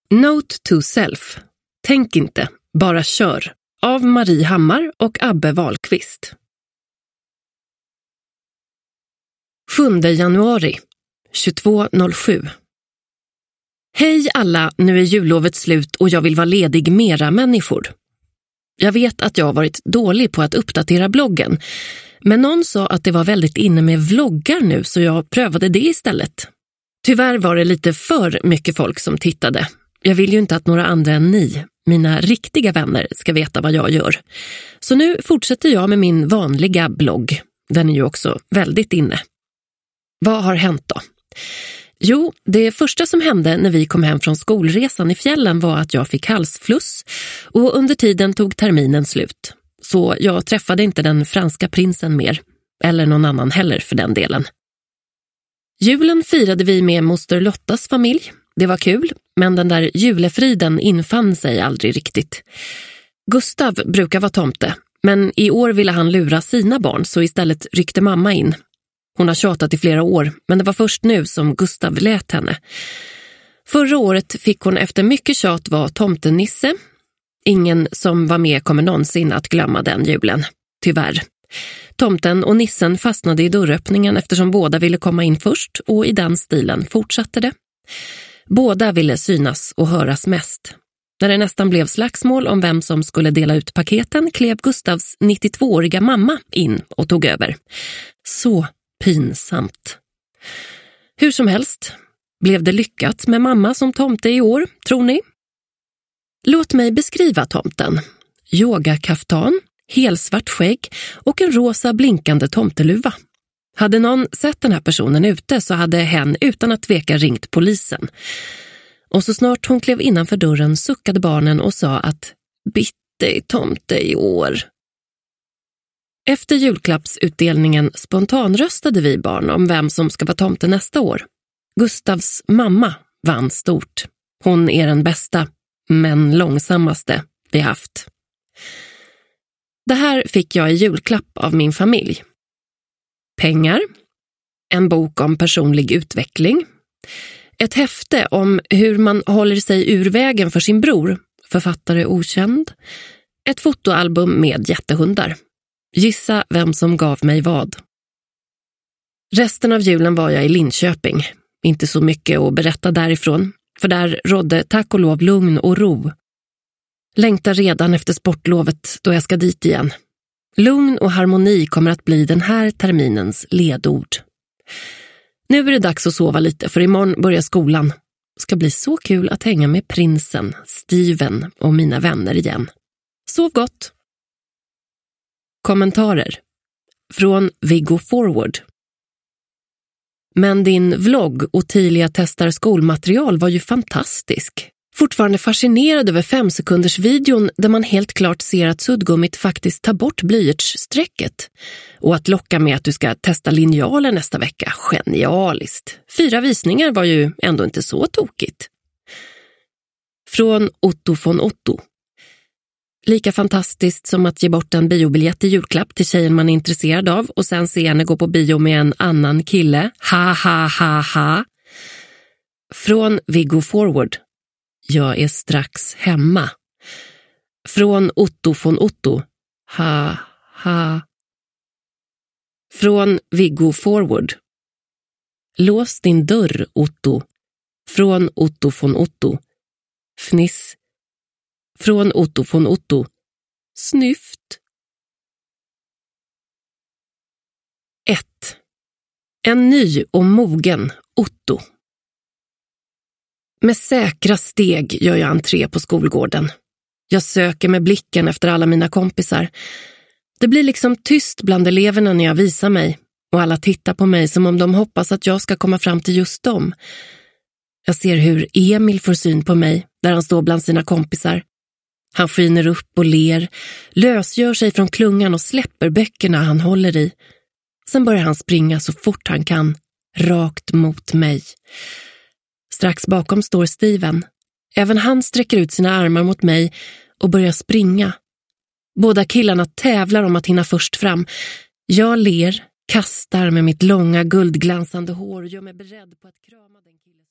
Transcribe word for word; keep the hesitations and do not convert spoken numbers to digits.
Note to self. Tänk inte, bara kör. Av Marie Hammar och Abbe Wahlqvist. sjunde januari tjugotvå noll sju. Hej alla, nu är jullovet slut och jag vill vara ledig mera människor. Jag vet att jag har varit dålig på att uppdatera bloggen, men någon sa att det var väldigt inne med vloggar nu så jag prövade det istället. Tyvärr var det lite för mycket folk som tittade. Jag vill ju inte att några andra än ni, mina riktiga vänner, ska veta vad jag gör. Så nu fortsätter jag med min vanliga blogg. Den är ju också väldigt inne. Vad har hänt då? Jo, det första som hände när vi kom hem från skolresan i fjällen var att jag fick halsfluss och under tiden tog terminen slut. Så jag träffade inte den franska prinsen mer, eller någon annan heller för den delen. Julen firade vi med moster Lottas familj. Det var kul, men den där julefriden infann sig aldrig riktigt. Gustav brukar vara tomte, men i år ville han lura sina barn så istället ryckte mamma in. Hon har tjatat i flera år, men det var först nu som Gustav lät henne. Förra året fick hon efter mycket tjat vara tomtenisse. Ingen som var med kommer någonsin att glömma den julen, tyvärr. Tomten och nissen fastnade i dörröppningen eftersom båda ville komma in först och i den stilen fortsatte det. Båda ville synas och höras mest. När det nästan blev slagsmål om vem som skulle dela ut paketen klev Gustavs nittiotvååriga mamma in och tog över. Så pinsamt. Hur som helst, blev det lyckat med mamma som tomte i år, tror ni? Låt mig beskriva tomten. Yogakaftan, helsvart skägg och en rosa blinkande tomteluva. Hade någon sett den här personen ute så hade hen utan att tveka ringt polisen. Och så snart hon klev innanför dörren suckade barnen och sa att bitte tomte i år. Efter julklappsutdelningen spontanröstade vi barn om vem som ska vara tomte nästa år. Gustavs mamma vann stort. Hon är den bästa, men långsammaste vi haft. Det här fick jag i julklapp av min familj. Pengar, en bok om personlig utveckling, ett häfte om hur man håller sig ur vägen för sin bror, författare okänd, ett fotoalbum med jättehundar. Gissa vem som gav mig vad. Resten av julen var jag i Linköping. Inte så mycket att berätta därifrån, för där rådde tack och lov lugn och ro. Längtar redan efter sportlovet då jag ska dit igen. Lugn och harmoni kommer att bli den här terminens ledord. Nu är det dags att sova lite för imorgon börjar skolan. Ska bli så kul att hänga med prinsen, Steven och mina vänner igen. Sov gott! Kommentarer från Viggo Forward. Men din vlogg Ottilia testar skolmaterial var ju fantastisk. Fortfarande fascinerad över fem sekunders videon där man helt klart ser att suddgummit faktiskt tar bort blyertssträcket. Och att locka med att du ska testa linjaler nästa vecka. Genialiskt. Fyra visningar var ju ändå inte så tokigt. Från Otto von Otto. Lika fantastiskt som att ge bort en biobiljett i julklapp till tjejen man är intresserad av och sen se henne gå på bio med en annan kille. Ha ha ha ha. Från Viggo Forward. Jag är strax hemma. Från Otto von Otto. Ha ha. Från Viggo Forward. Lås din dörr, Otto. Från Otto von Otto. Fniss. Från Otto von Otto. Snyft. ett. En ny och mogen Otto. Med säkra steg gör jag entré på skolgården. Jag söker med blicken efter alla mina kompisar. Det blir liksom tyst bland eleverna när jag visar mig och alla tittar på mig som om de hoppas att jag ska komma fram till just dem. Jag ser hur Emil får syn på mig där han står bland sina kompisar. Han skiner upp och ler, lösgör sig från klungan och släpper böckerna han håller i. Sen börjar han springa så fort han kan, rakt mot mig. Strax bakom står Steven. Även han sträcker ut sina armar mot mig och börjar springa. Båda killarna tävlar om att hinna först fram. Jag ler, kastar med mitt långa guldglansande hår och gör mig beredd på att krama den killen.